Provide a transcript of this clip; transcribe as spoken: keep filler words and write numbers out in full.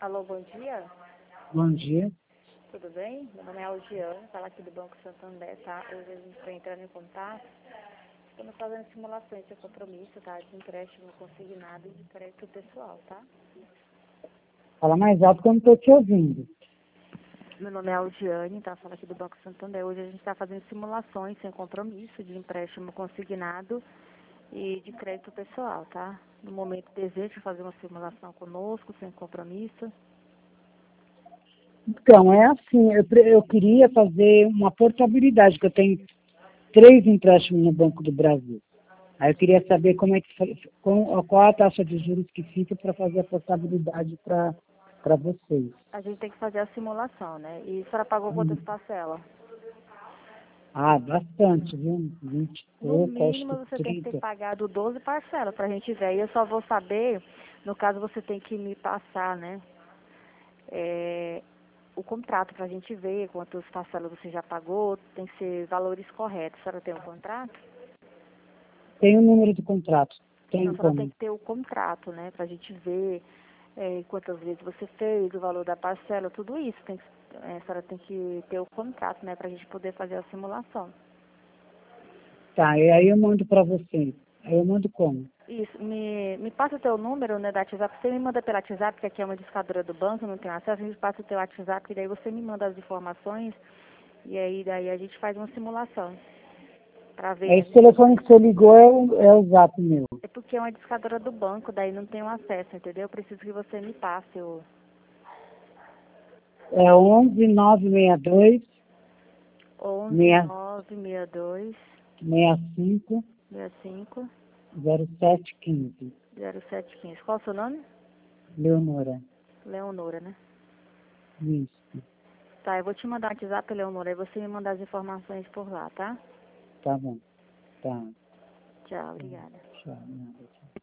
Alô, bom dia. Bom dia. Tudo bem? Meu nome é Algiane, falo aqui do Banco Santander, tá? Hoje a gente está entrando em contato. Estamos fazendo simulações de compromisso, tá? De empréstimo consignado e de crédito pessoal, tá? Fala mais alto que eu não estou te ouvindo. Meu nome é Algiane, tá? Falo aqui do Banco Santander. Hoje a gente está fazendo simulações sem compromisso de empréstimo consignado e de crédito pessoal, tá? No momento deseja fazer uma simulação conosco, sem compromisso. Então, é assim, eu, pre- eu queria fazer uma portabilidade, que eu tenho três empréstimos no Banco do Brasil. Aí eu queria saber como é que fa- com- qual a taxa de juros que fica para fazer a portabilidade para vocês. A gente tem que fazer a simulação, né? E a senhora pagou quantas Hum. parcelas? Ah, bastante, viu? vinte e No pouco, acho mínimo que você tem que ter trinta. pagado doze parcelas pra gente ver. E eu só vou saber, no caso você tem que me passar, né? é, o contrato pra gente ver quantas parcelas você já pagou, tem que ser valores corretos. A senhora tem um contrato? Tem o número do contrato. Então Tem a senhora tem como? que ter o contrato, né? Pra gente ver é, quantas vezes você fez, o valor da parcela, tudo isso. Tem que, é, a senhora tem que ter o contrato, né? Pra gente poder fazer a simulação. Tá, e aí eu mando para vocês. Aí eu mando como? Isso, me, me passa o teu número, né, da WhatsApp. Você me manda pela WhatsApp, que aqui é uma discadora do banco, não tem acesso. A gente passa o teu WhatsApp e daí você me manda as informações e aí daí a gente faz uma simulação pra ver, né? Esse telefone que você ligou é o, é o zap meu. É porque é uma discadora do banco, daí não tem um acesso, entendeu? Eu preciso que você me passe o É onze nove seis dois onze seis nove seis dois seis cinco seis cinco zero sete um cinco. zero sete um cinco. Qual o seu nome? Leonora. Leonora, né? Isso. Tá, eu vou te mandar o WhatsApp, Leonora, aí você me manda as informações por lá, tá? Tá bom. Tá. Tchau, obrigada. Tchau. Nada, tchau.